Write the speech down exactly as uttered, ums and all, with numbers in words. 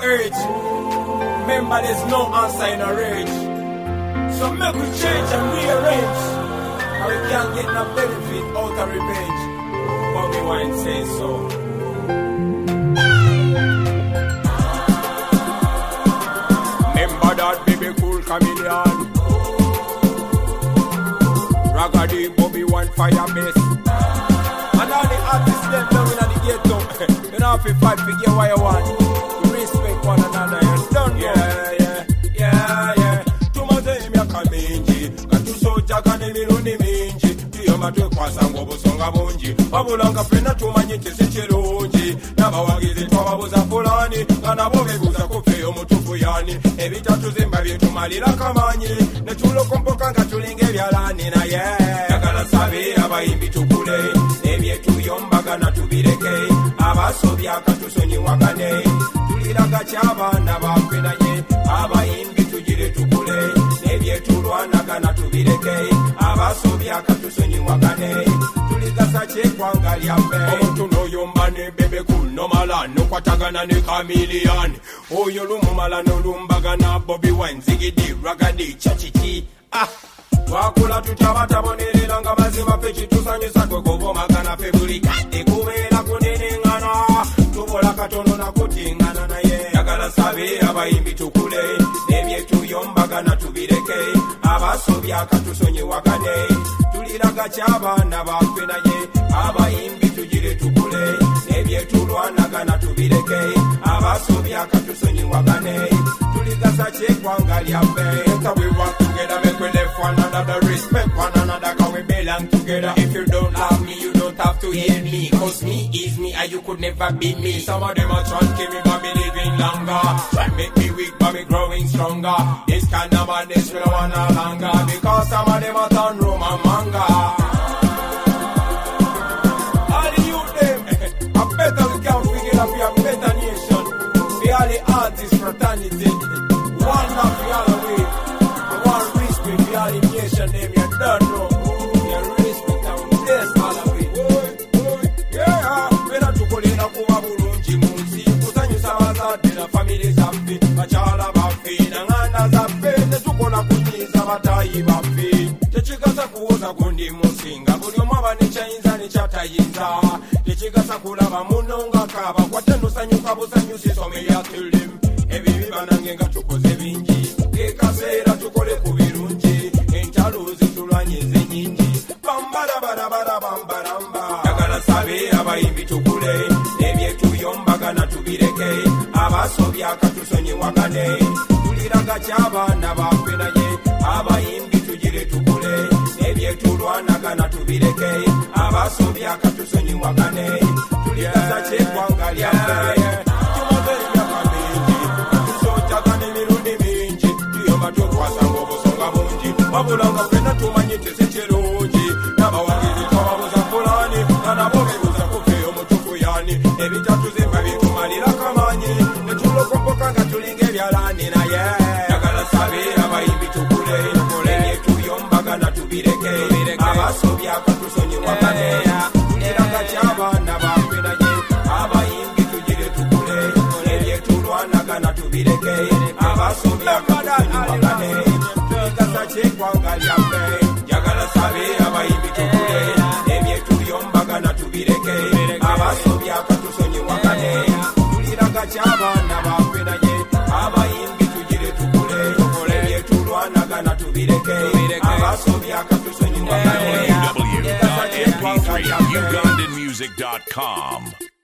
urge. Remember, there's no answer in a rage. So make we change and rearrange. And we can't get no benefit out of revenge. Bobby Wine says so. Remember that baby cool chameleon. Raggedy Bobby Wine fire base. And all the artists them down in the ghetto. You know if you fight for get what you want. You respect one another. You don't know. Yeah, yeah, yeah, yeah. Tumaze mya kaminji. Katusoja kane mirundi minji. Tiyo matwe kwa sango busonga bunji. Wabulanga pena tumanyi chisichirunji. Nabawagizi twababuza fulani. Kana bobebuza kufeyo mutufu yani. Ebitatu zimba byetumalira kamanyi. Netulo kompoka nga tulinge byalani na yeah. Yakala sabi abayimbi tukule. Ebyetuyombaga na tubireke. Abasobya katusonyiwagane. Tuliraga ky'abaana baffe naye. Abayimbi tugire tukule. Ebyetulwanaga na tubireke. Abasobya katusonyiwagane. Tuligasa kyeggwanga lyaffe. Omuntu n'oyomba ne bebe kunomala n'okwatagana ne kamiliyani. Oyo lumumala n'olumbagana Bobby Wine zigidi ragadi chachiki. Ah! Wakula tutabatabonerera nga mazima fe kitusanyusa gwe gobomagana fe buli kadde kubeera kunenengana tubola katono nakutingana naye yagala sabe abayimbi tukule n'ebyetuyombagana tubireke abasobya katusonyiwagane tuliraga ky'abaana baffe naye abayimbi tugire tukule n'ebyetulwanagana tubireke abasobya katusonyiwagane tuligasa kyeggwanga lyaffe we work together, make we left one another, respect one another, cause we belong together. If you don't love me, you don't have to hate me, cause me is me and you could never be me. Some of them are trying to kill me but me living longer, try make me weak but me growing stronger. This kind of madness we don't want no longer, because some of them are turn Rome and manga. All the youth them, I better we can figure out we have better nation. We are the artists fraternity, one of the other way. Name you don't know. You respect and bless all of it. Yeah, when I took on a Kuba Burunji Munsi, Kusanyusa Bazade, the family Zambi, Machala Bafi, Nangana Zambi, the Tukola Kuni Zavatai Bafi, the Chikasakuza Kundi Musinga, Bunyoma Nicha and Chata Yiza, the Chikasakula Munonga Kaba, Watanusanuka Busanusi, so may I tell them, every Vananga to Kosevinji, Ekasera to Kole Kubirunji. Yagala sabe abayimbi tukule ebyetuyombaga tubireke abasobya katusonyiwagane tuliraga ky'abaana baffe naye abayimbi tugire tukule ebyetulwanaga tubireke abasobya katusonyiwagane tuliraga kyeggwanga lyaffe tumaze emyaka mingi katusojagana emirundi mingi tuyomba tukwasanga obusonga bungi wabulanga ffenna tumanyi tesekirungi n'abawagizi twababuza fulani nanabobebuza kufeyo mutufu yani ebitatu zimba bitumalira kamanyi netulokompoka nga tulinga ebyalani naye yagala sabe abayimbi tukule ebyetuyombaga tubireke abasobya katusonyiwagane tuliraga ky'abaana baffe naye abayimbi tugire tukule ebyetulwanaga tubireke abasobya katusonyiwagane tuligasa kyeggwanga lyaffe yagala sabe abayimbi tukule ebyetuyombaga tubireke abasobya katusonyiwagane tuliraga ky'abaana baffe naye abayimbi tugire tukule ebyetulwanaga tubireke abasobya katusonyiwagane w w w dot m p three ugandan music dot com